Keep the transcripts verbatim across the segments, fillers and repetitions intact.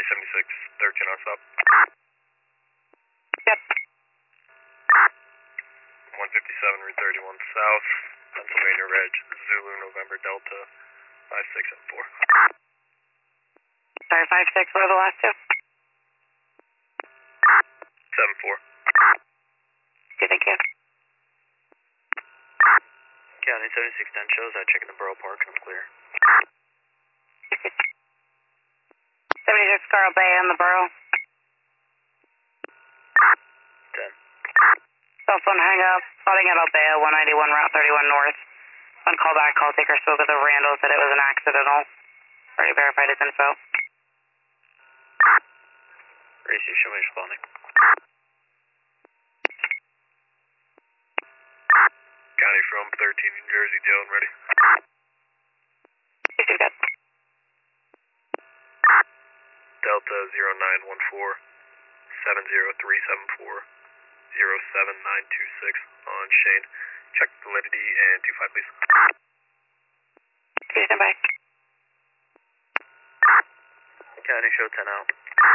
seventy-six, thirteen on stop. Yep. one fifty-seven, Route thirty-one South, Pennsylvania Reg, Zulu, November, Delta, five six and four. Sorry, five six, what are the last two? seven four. Okay, thank you. County seventy-six ten shows, I check in the Borough Park and I'm clear. seventy-six Carl Bay on the Borough. ten. Cell phone hang up, spotting at Albea, one ninety-one Route thirty-one North. On callback, call taker spoke with the Randall, said it was an accidental. Already verified his info. Racy, show me responding. County from thirteen, New Jersey, Dylan, ready? You see that? Delta zero nine one four, seven zero three seven four, zero seven nine two six on Shane. Check validity and two five, please. Please stand by. County, show ten out.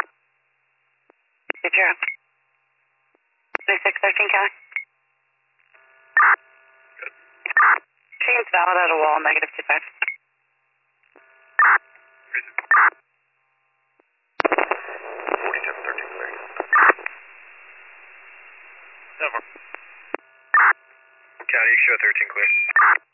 Zero. twenty-six thirteen, County. Good. Shane's valid at a wall, negative two five. Reason. forty-seven thirteen, clear. Never. County, show thirteen, clear.